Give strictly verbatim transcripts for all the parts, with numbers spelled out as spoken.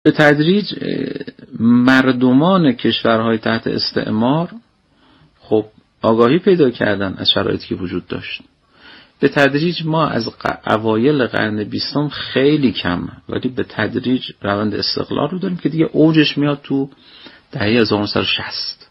به تدریج مردمان کشورهای تحت استعمار خب آگاهی پیدا کردن از شرایطی که وجود داشت. به تدریج ما از اوایل قرن بیستم خیلی کم ولی به تدریج روند استقلال رو داریم که دیگه اوجش میاد تو دهه هزار و نهصد و شصت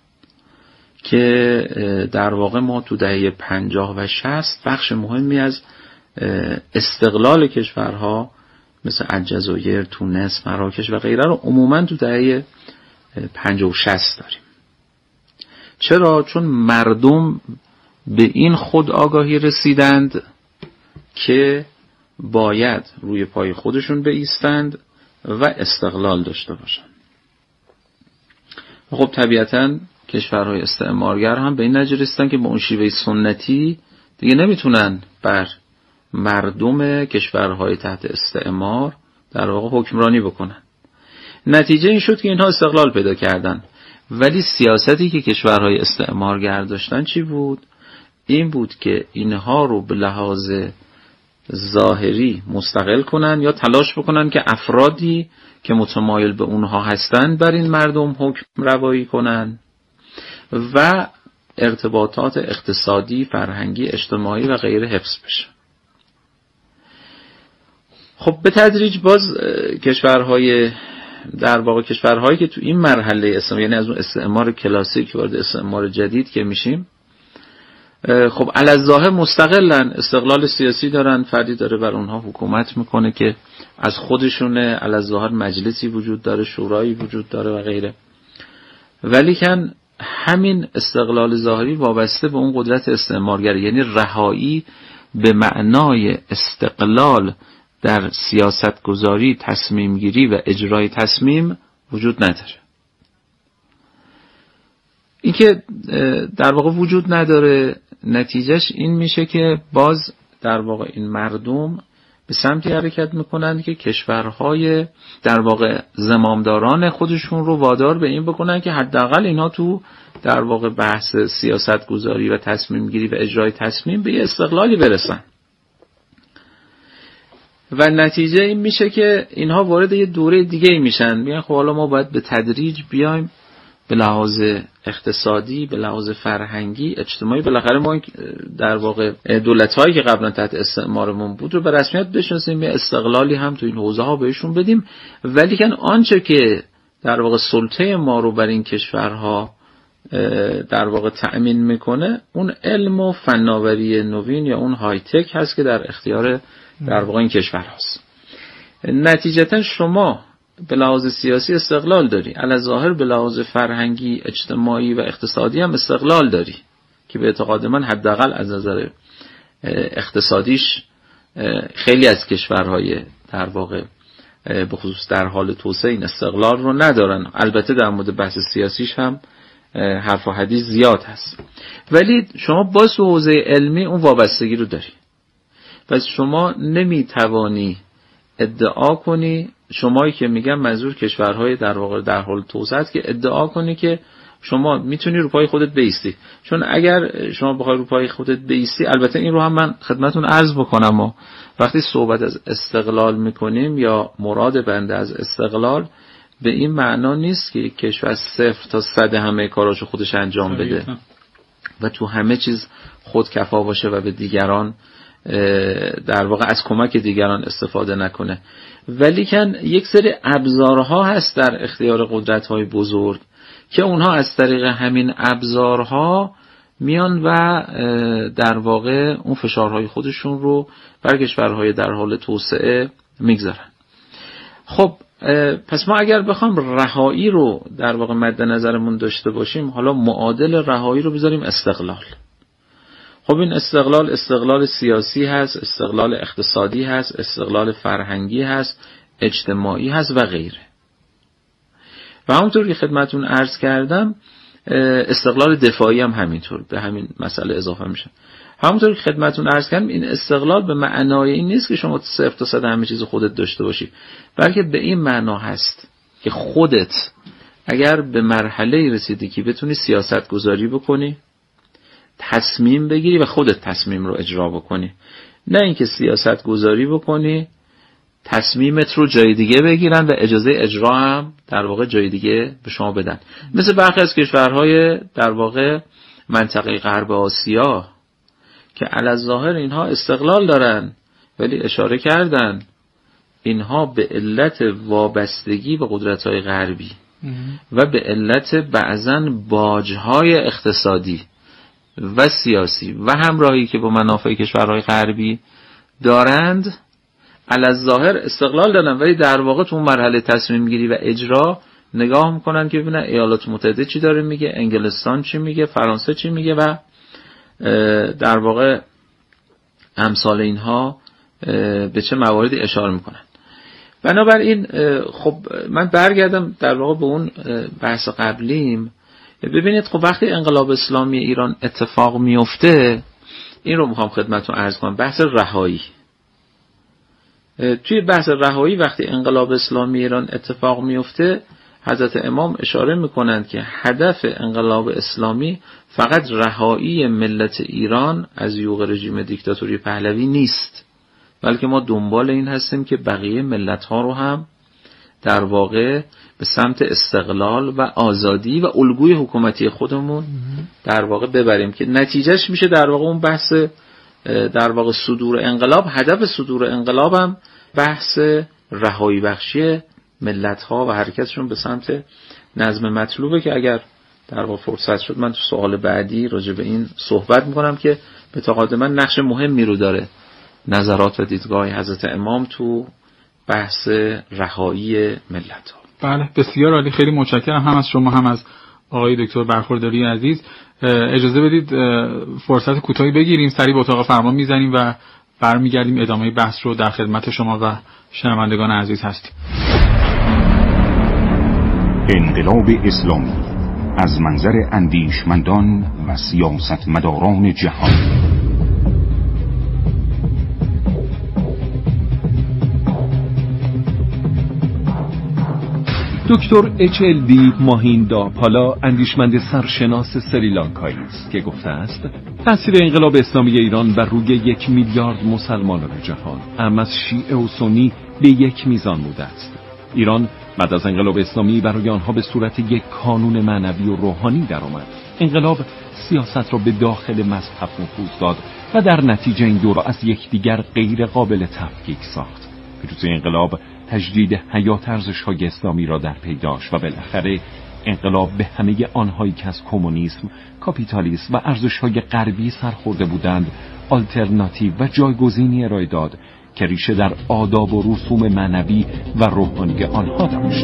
که در واقع ما تو دهه پنجاه و شصت بخش مهمی از استقلال کشورها مثل الجزایر، تونس، مراکش و غیره رو عموما تو دهه پنجاه و شصت داریم. چرا؟ چون مردم به این خود آگاهی رسیدند که باید روی پای خودشون بایستند و استقلال داشته باشند. خب طبیعتاً کشورهای استعمارگر هم به این نتیجه رسیدن که با اون شیوه سنتی دیگه نمیتونن بر مردم کشورهای تحت استعمار در واقع حکمرانی بکنن. نتیجه این شد که اینها استقلال پیدا کردن. ولی سیاستی که کشورهای استعمارگر داشتن چی بود؟ این بود که اینها رو به لحاظ ظاهری مستقل کنن یا تلاش بکنن که افرادی که متمایل به اونها هستند بر این مردم حکم روایی کنن و ارتباطات اقتصادی، فرهنگی، اجتماعی و غیره حفظ بشه. خب به تدریج باز کشورهای در واقع کشورهایی که تو این مرحله استعمار، یعنی از اون استعمار کلاسیک وارد استعمار جدید که میشیم، خب الظاهر مستقلن، استقلال سیاسی دارن، فردی داره بر اونها حکومت میکنه که از خودشونه، الظاهر مجلسی وجود داره، شورایی وجود داره و غیره. ولی کن همین استقلال ظاهری وابسته به اون قدرت استعمارگر، یعنی رهایی به معنای استقلال در سیاست گذاری، تصمیم گیری و اجرای تصمیم وجود نداره. این که در واقع وجود نداره نتیجهش این میشه که باز در واقع این مردم به سمتی حرکت میکنن که کشورهای در واقع زمامداران خودشون رو وادار به این بکنن که حداقل اینا تو در واقع بحث سیاست گذاری و تصمیم گیری و اجرای تصمیم به یه استقلالی برسن. و نتیجه این میشه که اینها وارد یه دوره دیگه میشن، میگن خب حالا ما باید به تدریج بیایم به لحاظ اقتصادی، به لحاظ فرهنگی، اجتماعی، بالاخره ما در واقع دولت‌هایی که قبلا تحت استعمارمون بود رو به رسمیت بشناسیم، یه استقلالی هم تو این حوزه ها بهشون بدیم. ولی کن آنچه که در واقع سلطه ما رو بر این کشورها در واقع تأمین میکنه اون علم و فناوری نوین یا اون های تک هست که در اختیار در واقع این کشور هست. نتیجتا شما به لحاظ سیاسی استقلال داری، علاوه به لحاظ فرهنگی، اجتماعی و اقتصادی هم استقلال داری که به اعتقاد من حداقل از نظر اقتصادیش خیلی از کشورهای در واقع به خصوص در حال توسعه این استقلال رو ندارن. البته در مورد بحث سیاسیش هم حرف و حدیث زیاد هست، ولی شما باز تو حوزه علمی اون وابستگی رو داری. پس شما نمیتوانی ادعا کنی، شمایی که میگم منظور کشورهای در واقع در حال توسعه است، که ادعا کنی که شما میتونی رو پای خودت بایستی. چون اگر شما بخوای رو پای خودت بایستی، البته این رو هم من خدمتون عرض بکنم، و وقتی صحبت از استقلال میکنیم یا مراد بنده از استقلال به این معنا نیست که کشور صفر تا صد همه کاراشو خودش انجام بده و تو همه چیز خودکفا باشه و به دیگران در واقع از کمک دیگران استفاده نکنه. ولی کن یک سری ابزارها هست در اختیار قدرت‌های بزرگ که اونها از طریق همین ابزارها میان و در واقع اون فشارهای خودشون رو بر کشورهای در حال توسعه میگذارن. خب پس ما اگر بخوام رهایی رو در واقع مد نظرمون داشته باشیم، حالا معادل رهایی رو بذاریم استقلال. خب این استقلال استقلال سیاسی هست، استقلال اقتصادی هست، استقلال فرهنگی هست، اجتماعی هست و غیره. و همونطور که خدمتون عرض کردم استقلال دفاعی هم همینطور به همین مسئله اضافه میشه. همونطور که خدمتون عرض کردم این استقلال به معنای این نیست که شما صفر تا صد همه چیز خودت داشته باشی، بلکه به این معنا هست که خودت اگر به مرحله رسیدی که بتونی سیاست گذاری بکنی، تصمیم بگیری و خودت تصمیم رو اجرا بکنی، نه اینکه سیاست گذاری بکنی تصمیمت رو جای دیگه بگیرن و اجازه اجرا هم در واقع جای دیگه به شما بدن. مثل برخی از کشورهای در واقع منطقه غرب آسیا که علی‌الظاهر اینها استقلال دارن، ولی اشاره کردن اینها به علت وابستگی به قدرت‌های غربی و به علت بعضاً باج‌های اقتصادی و سیاسی و همراهی که با منافع کشورهای غربی دارند علی‌الظاهر استقلال دارن، ولی در واقع تو مرحله تصمیم گیری و اجرا نگاه میکنن که ببینن ایالات متحده چی داره میگه، انگلستان چی میگه، فرانسه چی میگه و در واقع امثال اینها به چه مواردی اشاره میکنن. بنابراین خب من برگردم در واقع به اون بحث قبلیم. ببینید خب وقتی انقلاب اسلامی ایران اتفاق میفته، این رو میخوام خدمتتون عرض کنم، بحث رهایی. توی بحث رهایی وقتی انقلاب اسلامی ایران اتفاق میفته، حضرت امام اشاره میکنند که هدف انقلاب اسلامی فقط رهایی ملت ایران از یوغ رژیم دیکتاتوری پهلوی نیست، بلکه ما دنبال این هستیم که بقیه ملت ها رو هم در واقع به سمت استقلال و آزادی و الگوی حکومتی خودمون در واقع ببریم که نتیجهش میشه در واقع اون بحث در واقع صدور انقلاب. هدف صدور انقلاب هم بحث رهایی بخشی ملت ها و حرکتشون به سمت نظم مطلوبه که اگر در واقع فرصت شد من تو سوال بعدی راجع به این صحبت میکنم که به اعتقاد من نقش مهمی رو داره نظرات و دیدگاه حضرت امام تو بحث رهایی ملت ها. بله بسیار عالی، خیلی متشکرم هم از شما هم از آقای دکتر برخورداری عزیز. اجازه بدید فرصت کوتاهی بگیریم، سریع به اتاق فرمان میزنیم و برمیگردیم ادامه بحث رو در خدمت شما و شنوندگان عزیز هستیم. انقلاب اسلامی از منظر اندیشمندان و سیاستمداران جهان. دکتر اچ ال دی ماهیندا پالا اندیشمند سرشناس سریلانکایی است که گفته است تأثیر انقلاب اسلامی ایران بر روی یک میلیارد مسلمانان جهان هم از شیعه و سنی به یک میزان بوده است. ایران بعد از انقلاب اسلامی برای آنها به صورت یک کانون معنوی و روحانی درآمد. انقلاب سیاست را به داخل مذهب نفوذ داد و در نتیجه این دو را از یکدیگر غیر قابل تفکیک ساخت. پیروزی انقلاب تجدید حیات ارزش‌های اسلامی را در پی داشت و بالاخره انقلاب به همه آنهایی که از کمونیسم، کاپیتالیسم و ارزش‌های غربی سرخورده بودند، آلترناتیو و جایگزینی ارائه داد که ریشه در آداب و رسوم معنوی و روحانی آنها داشت.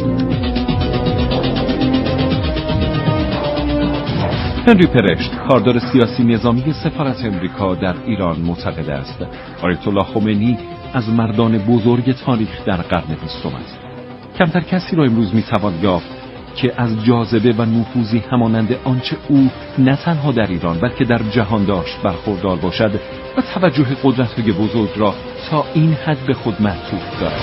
هنری پرشت، کاردار سیاسی نظامی سفارت امریکا در ایران، معتقد است آیت الله خمینی از مردان بزرگ تاریخ در قرن بیستم است. کمتر کسی را امروز میتوان یافت که از جاذبه و نفوذی همانند آنچه او نه تنها در ایران بلکه در جهان داشت برخوردار باشد و توجه قدرت‌های بزرگ را تا این حد به خود معطوف دارد.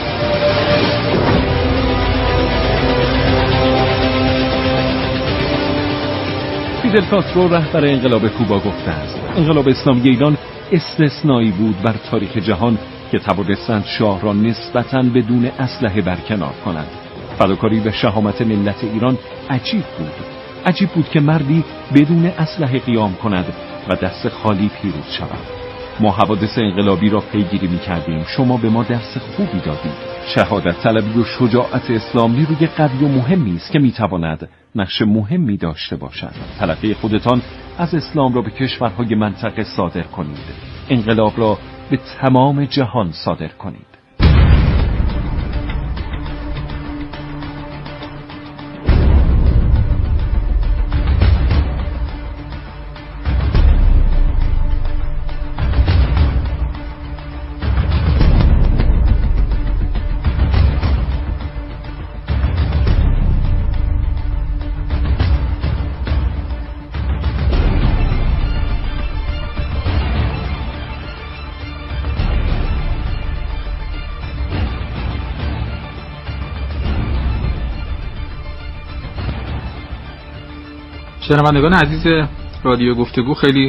فیدل کاسترو رهبر انقلاب کوبا گفته است انقلاب اسلامی ایران استثنایی بود بر تاریخ جهان که توانستند شاه را نسبتاً بدون اسلحه برکنار کنند. فداکاری و شهامت ملت ایران عجیب بود. عجیب بود که مردی بدون اسلحه قیام کند و دست خالی پیروز شود. ما حوادث انقلابی را پیگیری می‌کردیم، شما به ما درس خوبی دادید. شهادت طلبی و شجاعت اسلامی روی قوی و مهمی است که می‌تواند نقش مهمی داشته باشد. تلقی خودتان از اسلام را به کشورهای منطقه صادر کنید. انقلاب را به تمام جهان صادر کنید. شنوندگان عزیز رادیو گفتگو، خیلی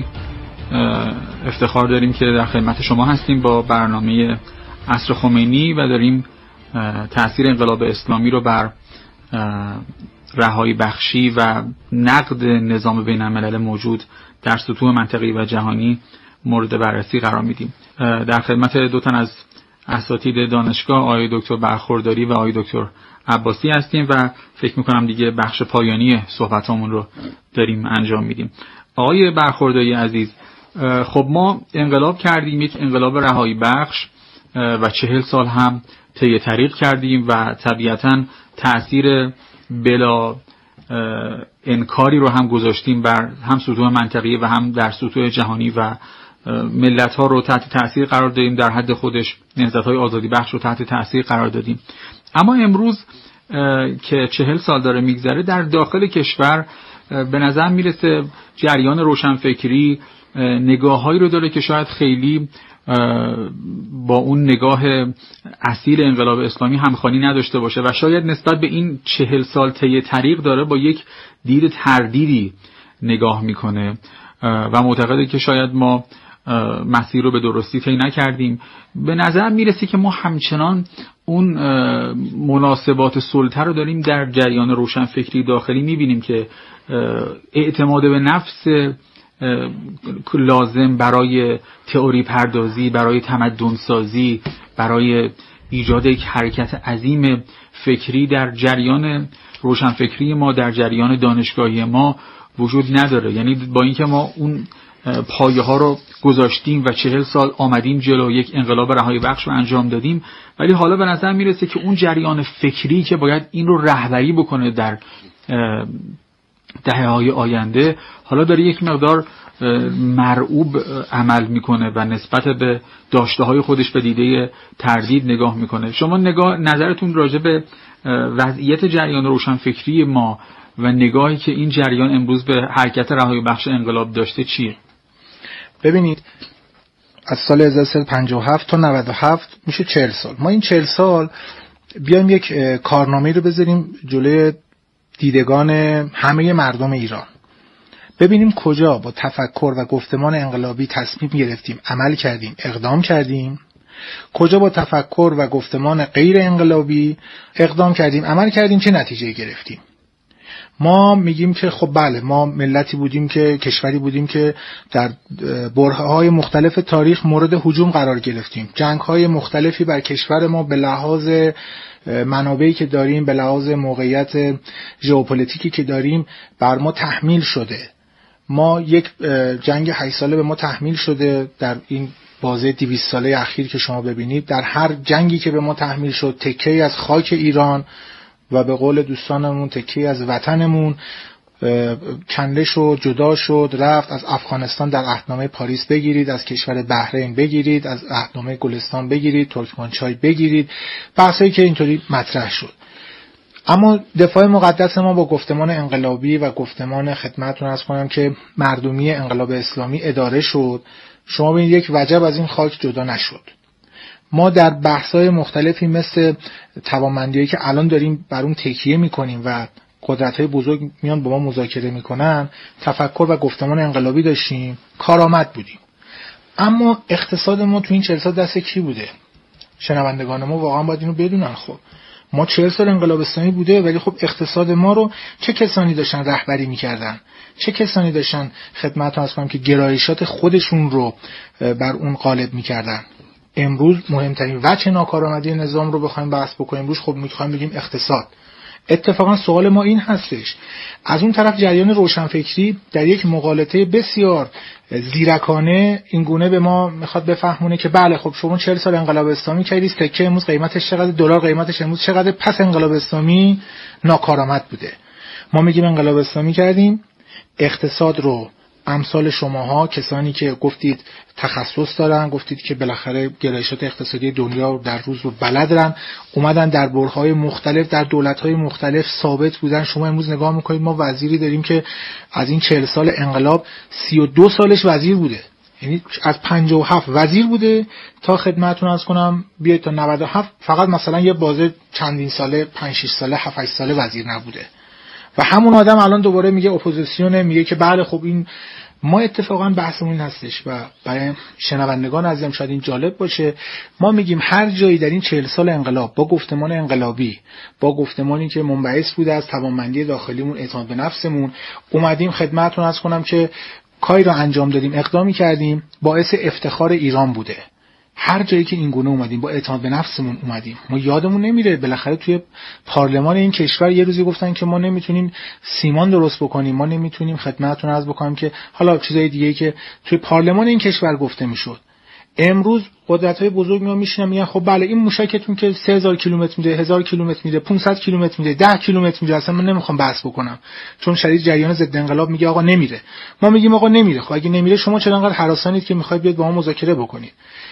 افتخار داریم که در خدمت شما هستیم با برنامه عصر خمینی و داریم تأثیر انقلاب اسلامی رو بر رهایی بخشی و نقد نظام بین الملل موجود در سطوح منطقه‌ای و جهانی مورد بررسی قرار میدیم. در خدمت دو تن از اساتید دانشگاه، آقای دکتر برخورداری و آقای دکتر عباسی هستیم و فکر میکنم دیگه بخش پایانی صحبتامون رو داریم انجام میدیم. آقای برخورداری عزیز، خب ما انقلاب کردیم، یک انقلاب رهایی بخش و چهل سال هم طی طریق کردیم و طبیعتاً تأثیر بلا انکاری رو هم گذاشتیم بر هم سطوح منطقی و هم در سطوح جهانی و ملت ها رو تحت تأثیر قرار دادیم، در حد خودش نهضت‌های آزادی بخش رو تحت تأثیر قرار دادیم. اما امروز که چهل سال داره میگذره، در داخل کشور به نظر میرسه جریان روشنفکری نگاه‌هایی رو داره که شاید خیلی با اون نگاه اصیل انقلاب اسلامی همخوانی نداشته باشه و شاید نسبت به این چهل سال طی طریق داره با یک دید تردیدی نگاه میکنه و معتقده که شاید ما مسیر رو به درستی طی نکردیم. به نظر میرسه که ما همچنان اون مناسبات سلطه رو داریم در جریان روشنفکری داخلی میبینیم که اعتماد به نفس لازم برای تئوری پردازی، برای تمدن سازی، برای ایجاد یک حرکت عظیم فکری در جریان روشنفکری ما، در جریان دانشگاهی ما وجود نداره. یعنی با اینکه ما اون پایه ها رو گذاشتیم و چهل سال آمدیم جلو، یک انقلاب رهایی بخش رو انجام دادیم، ولی حالا به نظر میرسه که اون جریان فکری که باید این رو رهبری بکنه در دهه‌های آینده حالا داره یک مقدار مرعوب عمل میکنه و نسبت به داشته‌های خودش به دیده تردید نگاه میکنه. شما نگاه نظرتون راجع به وضعیت جریان روشنفکری ما و نگاهی که این جریان امروز به حرکت رهایی بخش انقلاب داشته چیه؟ ببینید، از سال هزار و سیصد و پنجاه و هفت تا نود و هفت میشه چهل سال. ما این چهل سال بیایم یک کارنامه‌ای رو بذاریم جلوی دیدگان همه مردم ایران، ببینیم کجا با تفکر و گفتمان انقلابی تصمیم گرفتیم، عمل کردیم، اقدام کردیم، کجا با تفکر و گفتمان غیر انقلابی اقدام کردیم، عمل کردیم، چه نتیجه گرفتیم. ما میگیم که خب بله، ما ملتی بودیم که کشوری بودیم که در برهه‌های مختلف تاریخ مورد هجوم قرار گرفتیم، جنگ‌های مختلفی بر کشور ما به لحاظ منابعی که داریم، به لحاظ موقعیت ژئوپلیتیکی که داریم بر ما تحمیل شده. ما یک جنگ هشت ساله به ما تحمیل شده در این بازه دویست ساله اخیر که شما ببینید. در هر جنگی که به ما تحمیل شد تکه‌ای از خاک ایران و به قول دوستانمون تکه‌ای از وطنمون کنده شد، جدا شد، رفت. از افغانستان در عهدنامه پاریس بگیرید، از کشور بحرین بگیرید، از عهدنامه گلستان بگیرید، ترکمانچای بگیرید، بحثایی که اینطوری مطرح شد. اما دفاع مقدس ما با گفتمان انقلابی و گفتمان خدمتتون عرض کنم که مردمی انقلاب اسلامی اداره شد. شما ببینید یک وجب از این خاک جدا نشد. ما در بحث‌های مختلفی مثل توانمندی‌هایی که الان داریم بر اون تکیه می‌کنیم و قدرت‌های بزرگ میان با ما مذاکره می‌کنن، تفکر و گفتمان انقلابی داشتیم، کارآمد بودیم. اما اقتصاد ما تو این چهل سال دست کی بوده؟ شنوندگان ما واقعا باید اینو بدونن. خب ما چهل سال انقلاب اسلامی بوده، ولی خب اقتصاد ما رو چه کسانی داشتن رهبری می‌کردن؟ چه کسانی داشتن خدمتتون عرض کنم که گرایشات خودشون رو بر اون غالب می‌کردن؟ امروز مهمترین وجه ناکارآمدی نظام رو بخوایم بحث بکنیم امروز، خب می‌خوایم بگیم اقتصاد. اتفاقا سوال ما این هستش، از اون طرف جریان روشنفکری در یک مغالطه بسیار زیرکانه این گونه به ما میخواد بفهمونه که بله خب شما چهل سال انقلاب اسلامی کردید، تکه امروز قیمتش چقدر، دلار قیمتش امروز چقدر، پس انقلاب اسلامی ناکارآمد بوده. ما میگیم انقلاب اسلامی کردیم، اقتصاد رو امثال شماها، کسانی که گفتید تخصص دارن، گفتید که بالاخره گرایشات اقتصادی دنیا در روز رو بلدن، اومدن در برهه‌های مختلف در دولت‌های مختلف ثابت بودن. شما امروز نگاه میکنید ما وزیری داریم که از این چهل سال انقلاب سی و دو سالش وزیر بوده، یعنی از پنجاه و هفت وزیر بوده تا خدمتتون عرض کنم بیاید تا نود و هفت، فقط مثلا یه بازه چندین ساله، پنج شش ساله، هفت هشت ساله وزیر نبوده. و همون آدم الان دوباره میگه اپوزیسیون، میگه که بله خب این ما اتفاقا بحثمون این هستش و برای شنوندگان عزیزم شاید این جالب باشه. ما میگیم هر جایی در این چهل سال انقلاب با گفتمان انقلابی، با گفتمانی که منبعث بوده از توانمندی داخلیمون، اعتماد به نفسمون، اومدیم خدمتتون عرض کنم که کاری را انجام دادیم، اقدامی کردیم باعث افتخار ایران بوده. هر جایی که این گونه اومدیم با اعتماد به نفسمون اومدیم. ما یادمون نمیره بالاخره توی پارلمان این کشور یه روزی گفتن که ما نمیتونیم سیمان درست بکنیم، ما نمیتونیم خدمتتون عرض بکنم که حالا چیزای دیگه‌ای که توی پارلمان این کشور گفته میشد. امروز قدرت‌های بزرگ میان میشینن میگن خب بله این موشکتون که سه هزار کیلومتر میده، هزار کیلومتر میده، پانصد کیلومتر میده، ده کیلومتر میده، اصلا من نمیخوام بحث بکنم چون شدید جریان ضد انقلاب میگه آقا نمیره. ما میگیم آقا نمیره. خب اگه نمیره شما چرا انقدر هراسانید که میخواید بیاد با ما مذاکره بکنید؟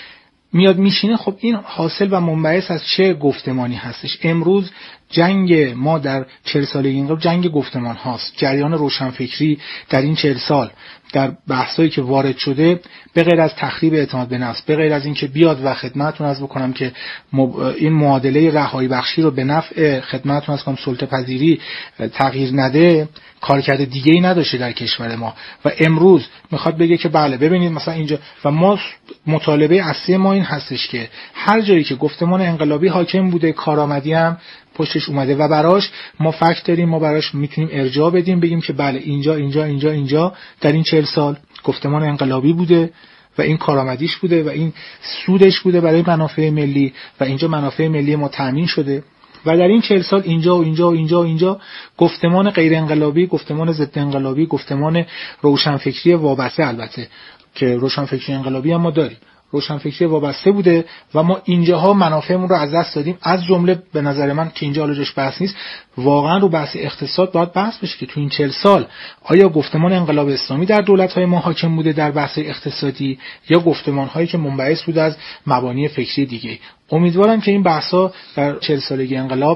میاد میشینه. خب این حاصل و منبعث از چه گفتمانی هستش؟ امروز جنگ ما در چهل سالگی انقلاب جنگ گفتمان هاست. جریان روشنفکری در این چهل سال در بحثایی که وارد شده، به غیر از تخریب اعتماد به نفس، به غیر از این که بیاد و خدمتتون عرض بکنم که این معادله رهایی بخشی رو به نفع خدمتتون عرض کنم سلطه پذیری تغییر نده، کارکرد دیگه‌ای نداشته در کشور ما. و امروز میخواد بگه که بله ببینید مثلا اینجا، و ما مطالبه اصلی ما این هستش که هر جایی که گفتمان انقلابی حاکم بوده، کارآمدی هم پشتش اومده و براش ما فکت داریم، ما براش میتونیم ارجاع بدیم، بگیم که بله اینجا اینجا اینجا اینجا در این چهل سال گفتمان انقلابی بوده و این کارآمدیش بوده و این سودش بوده برای منافع ملی و اینجا منافع ملی ما تامین شده. و در این چهل سال اینجا و اینجا و اینجا و اینجا گفتمان غیر انقلابی، گفتمان ضد انقلابی، گفتمان روشنفکری وابسته، البته که روشنفکری انقلابی هم ما داریم، روشنفکری وابسته بوده و ما اینجاها منافعمون رو از دست دادیم. از جمله به نظر من که اینجا حالا جاش بحث نیست، واقعا رو بحث اقتصاد باید بحث بشه که تو این چهل سال آیا گفتمان انقلاب اسلامی در دولت‌های ما حاکم بوده در بحث اقتصادی یا گفتمان‌هایی که منبعث بوده از مبانی فکری دیگه. امیدوارم که این بحث‌ها در چهل سالگی انقلاب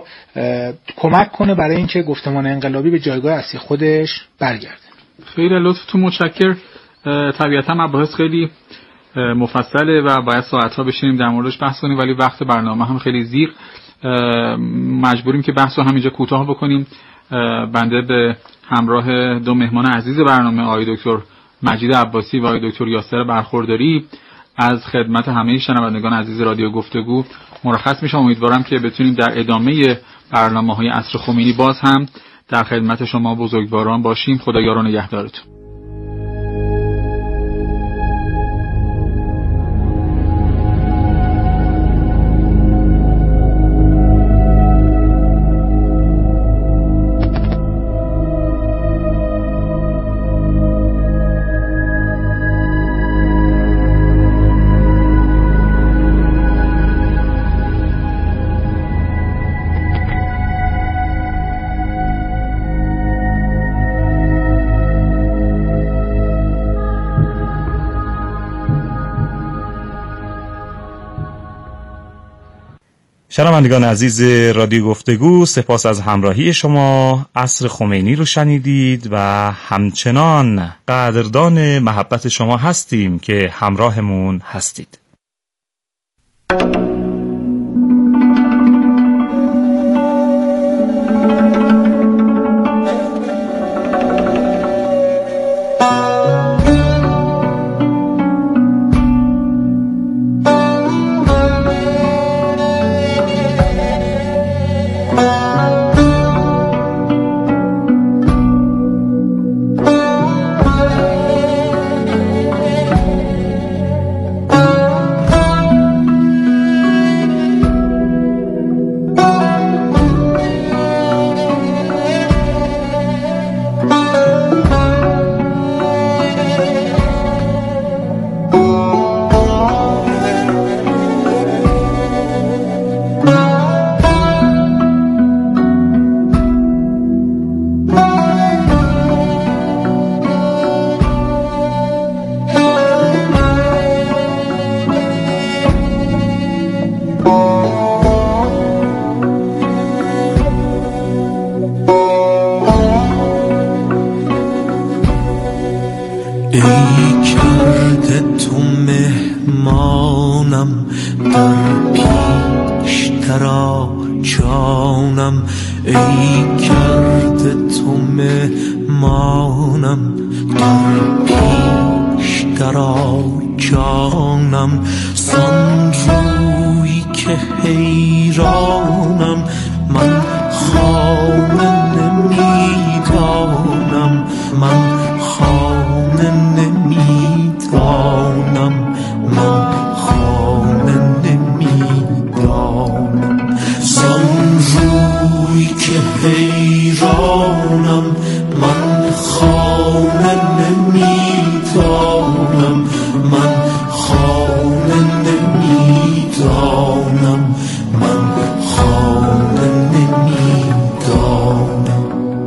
کمک کنه برای اینکه گفتمان انقلابی به جایگاه اصلی خودش برگرده. خیلی لطفتون متشکر. طبیعتا مباحث خیلی مفصله و باید ساعت‌ها بشینیم در موردش بحث کنیم، ولی وقت برنامه هم خیلی زیغ، مجبوریم که بحث رو همینجا کوتاه بکنیم. بنده به همراه دو مهمان عزیز برنامه، آقای دکتر مجید عباسی و آقای دکتر یاسر برخورداری، از خدمت همه شنوندگان عزیز رادیو گفتگو مرخص میشم. امیدوارم که بتونیم در ادامه برنامه‌های عصر خمینی باز هم در خدمت شما بزرگواران باشیم. خدا یار و نگهدارتون. شنوندگان عزیز رادیو گفتگو، سپاس از همراهی شما. عصر خمینی رو شنیدید و همچنان قدردان محبت شما هستیم که همراهمون هستید. ای کرده تو مهمانم، در پیش درآ جانم، زان روی که حیرانم، من خانه نمیدانم، من خانه نمیدانم، من خانه نمیدانم، زان روی که حیرانم، من خانه نمیدانم، من خانه نمیدانم، من خانه نمیدانم.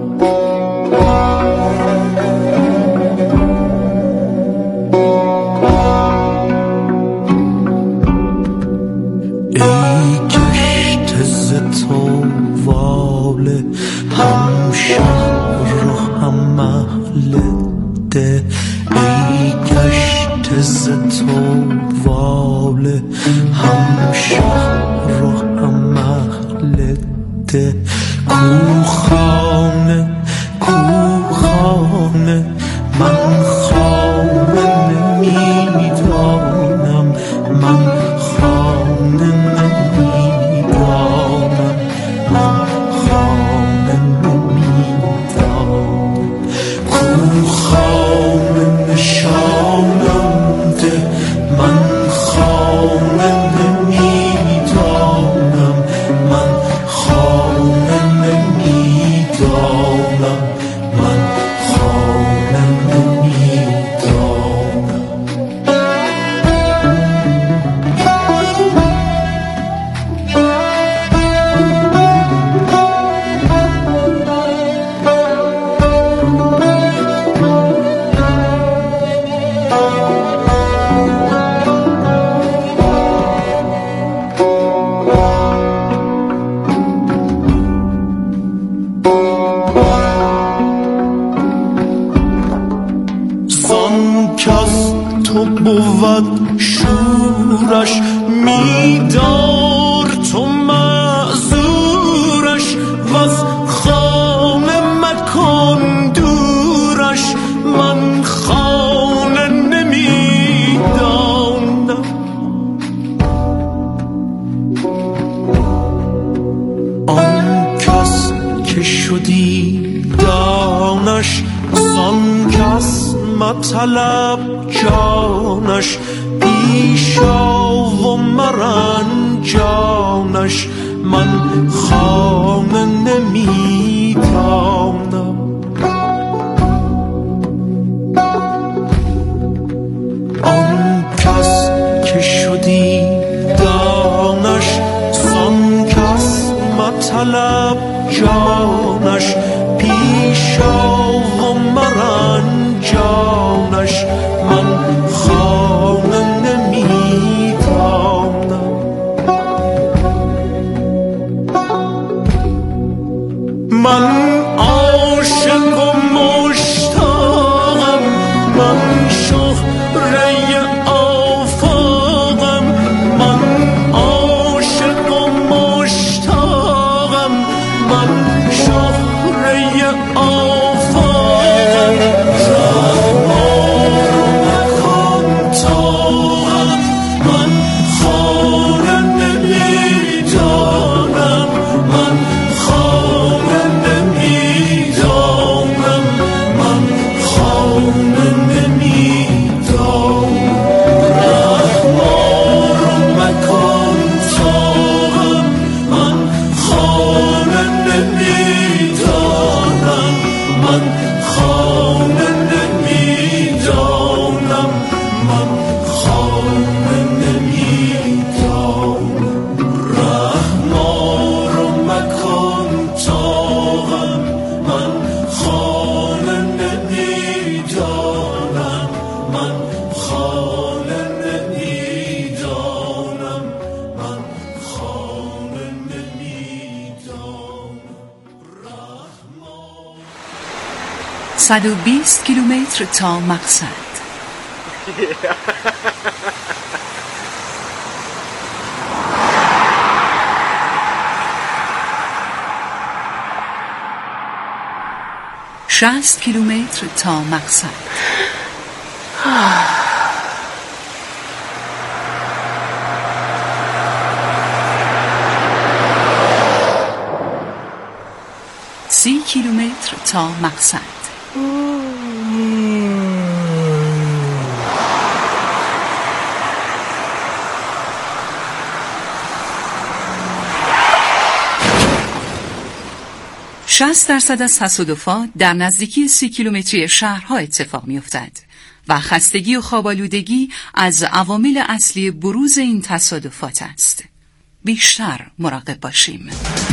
ای گشته ز تو واله، هم شهر و هم محل ده، ای گشته ز تو واله، هم شهر و هم محل ده، کو خانه کو خانه، من خانه نمیدانم، من خانه نمیدانم، من خانه نمیدانم، کو خانه نشانم ده، من خانه نمیدانم، من خانه نمیدانم، من خانه نمیدانم. زان کس تو بود شورش، میدار تو معذورش، وز خانه مکن دورش، من خانه نمیدانم. آن کس که شدی دانش، زان کس مطلب جانش، پیشا و مرنجانش، من خانه نمیدانم. آن کس که شدی دانش، زان کس مطلب جانش، پیشا و مرنجانش، من خانه نمیدانم. من عاشق و مشتاقم، من شهره آفاقم، من عاشق و مشتاقم، من شهره آفاقم، رهنمون مکن طاقم، من خانه نمیدانم، من خانه نمیدانم، من خانه نمیدانم، رهنمون مکن طاقم، من خانه نمیدانم، من خانه نمیدانم، من خانه نمیدانم، رهنمون مکن طاقم، من خانه نمیدانم، من خانه نمیدانم، من خانه نمیدانم، رهنمون. صد و بیست کیلومتر تا مقصد. شصت کیلومتر تا مقصد. سی کیلومتر تا مقصد. شصت درصد از تصادفات در نزدیکی سی کیلومتری شهرها اتفاق می‌افتد و خستگی و خواب‌آلودگی از عوامل اصلی بروز این تصادفات است. بیشتر مراقب باشیم.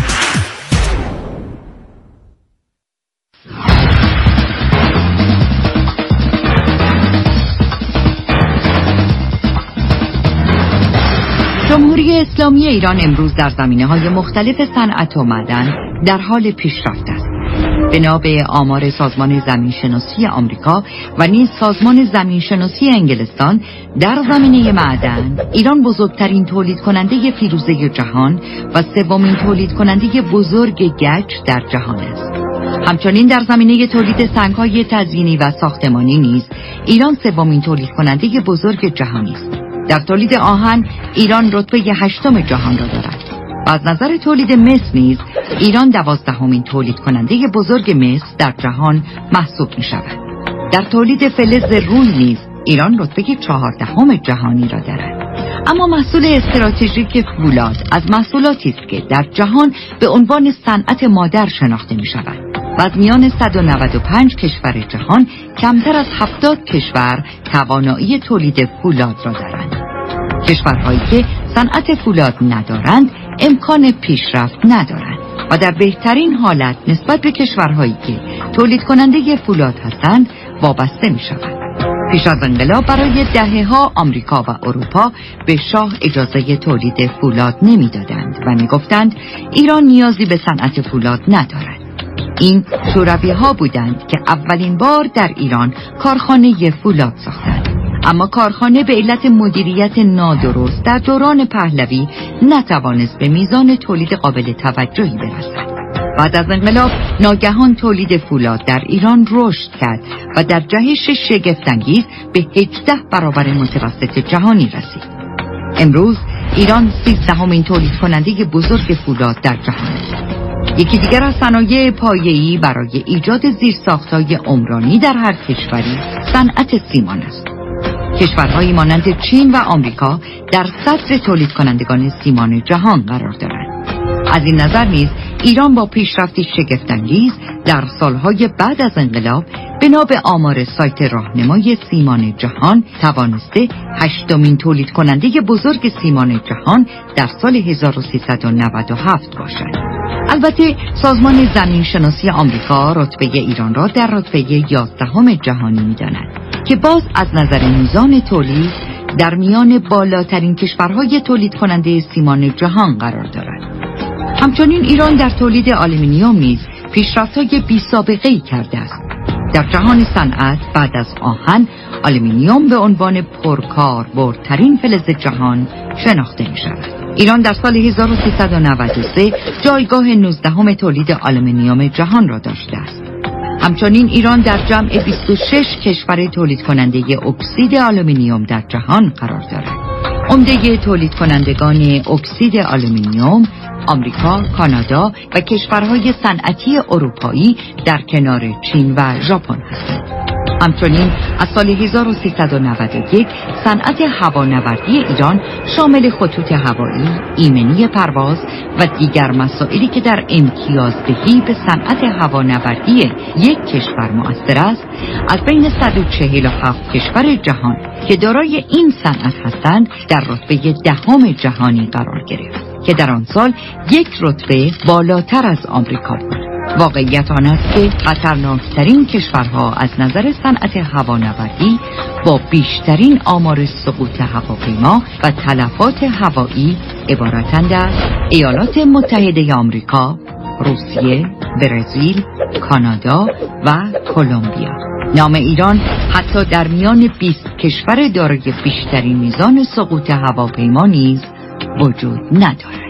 جمهوری اسلامی ایران امروز در زمینه‌های مختلف صنعت و معدن در حال پیشرفت است. بنا به آمار سازمان زمینشناسی آمریکا و نیز سازمان زمینشناسی انگلستان، در زمینه معدن ایران بزرگترین تولید کننده فیروزه جهان و سومین تولید کننده بزرگ گچ در جهان است. همچنین در زمینه تولید سنگ‌های تزیینی و ساختمانی نیز ایران سومین تولید کننده بزرگ جهانی است. در تولید آهن ایران رتبه هشتم جهان را دارد. و از نظر تولید مس نیز ایران دوازدهمین تولید کننده بزرگ مس در جهان محسوب می شود. در تولید فلز روی نیز ایران رتبه چهاردهم جهانی را دارد. اما محصول استراتژیک فولاد از محصولاتی است که در جهان به عنوان صنعت مادر شناخته می شود و از میان صد و نود و پنج کشور جهان کمتر از هفتاد کشور توانایی تولید فولاد را دارند. کشورهایی که صنعت فولاد ندارند امکان پیشرفت ندارند و در بهترین حالت نسبت به کشورهایی که تولید کننده فولاد هستند وابسته می شوند. پیش از انقلاب برای دهه‌ها آمریکا و اروپا به شاه اجازه تولید فولاد نمی دادند و می گفتند ایران نیازی به صنعت فولاد ندارد. این شوروی ها بودند که اولین بار در ایران کارخانه فولاد ساختند. اما کارخانه به علت مدیریت نادرست در دوران پهلوی نتوانست به میزان تولید قابل توجهی برسد. بعد از انقلاب ناگهان تولید فولاد در ایران رشد کرد و در جهش شگفت‌انگیز به هجده برابر متوسط جهانی رسید. امروز ایران سیزدهمین تولید کننده بزرگ فولاد در جهان است. یکی دیگر از صنایع پایه‌ای برای ایجاد زیرساخت‌های عمرانی در هر کشوری صنعت سیمان است. کشورهایی مانند چین و آمریکا در صدر تولید کنندگان سیمان جهان قرار دارند. از این نظر نیز ایران با پیشرفتی شگفت‌انگیز در سالهای بعد از انقلاب بنا به آمار سایت راهنمای سیمان جهان توانسته هشتمین تولید کننده بزرگ سیمان جهان در سال هزار و سیصد و نود و هفت باشد. البته سازمان زمینشناسی آمریکا رتبه ایران را در رتبه یازدهم جهانی می‌داند که باز از نظر میزان تولید در میان بالاترین کشورهای تولید کننده سیمان جهان قرار دارد. همچنین ایران در تولید آلومینیوم نیز پیشرفت‌های بی‌سابقه‌ای کرده است. در جهان صنعت بعد از آهن، آلومینیوم به عنوان پرکاربردترین فلز جهان شناخته می‌شود. ایران در سال هزار و سیصد و نود و سه جایگاه نوزدهم تولید آلومینیوم جهان را داشته است. همچنین ایران در جمع بیست و شش کشور تولید کننده اکسید آلومینیوم در جهان قرار دارد. عمده تولید کنندگان اکسید آلومینیوم آمریکا، کانادا و کشورهای صنعتی اروپایی در کنار چین و ژاپن هستند. همچنین از سال هزار و سیصد و نود و یک صنعت هوانوردی ایران شامل خطوط هوایی، ایمنی پرواز و دیگر مسائلی که در امتیازدهی به صنعت هوانوردی یک کشور مؤثر است، از بین صد و چهل و هفت کشور جهان که دارای این صنعت هستند در رتبه دهم جهانی قرار گرفت که در آن سال یک رتبه بالاتر از آمریکا بود. واقعیت آن است که خطرناکترین کشورها از نظر صنعت هوانوردی با بیشترین آمار سقوط هواپیما و تلفات هوایی عبارتند از ایالات متحده آمریکا، روسیه، برزیل، کانادا و کلمبیا. نام ایران حتی در میان بیست کشور دارای بیشترین میزان سقوط هواپیما نیز وجود ندارد.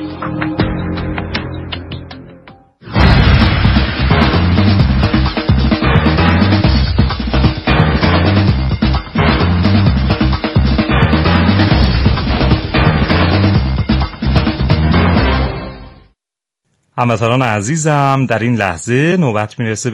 هموطنان عزیزم، در این لحظه نوبت میرسه